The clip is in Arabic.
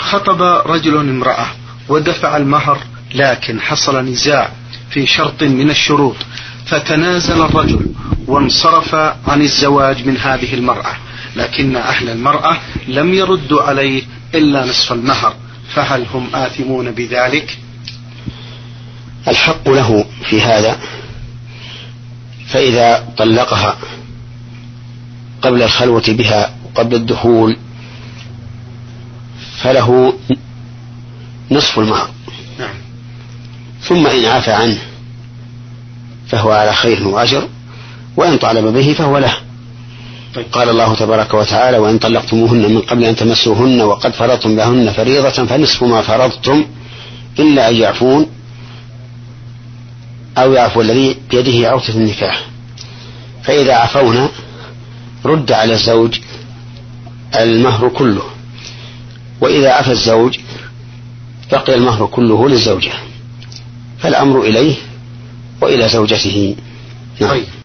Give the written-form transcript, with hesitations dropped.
خطب رجل امرأة ودفع المهر، لكن حصل نزاع في شرط من الشروط، فتنازل الرجل وانصرف عن الزواج من هذه المرأة، لكن أهل المرأة لم يردوا عليه إلا نصف المهر، فهل هم آثمون بذلك؟ الحق له في هذا، فإذا طلقها قبل الخلوة بها وقبل الدخول فله نصف المهر، ثم إن عفى عنه فهو على خير وأجر، وإن طالب به فهو له. قال الله تبارك وتعالى: وإن طلقتموهن من قبل أن تمسوهن وقد فرضتم لهن فريضة فنصف ما فرضتم إلا أن يعفون أو يعفو الذي بيده عقدة النكاح. فإذا عفونا رد على الزوج المهر كله، وإذا عفى الزوج بقي المهر كله للزوجة، فالأمر إليه وإلى زوجته. طيب.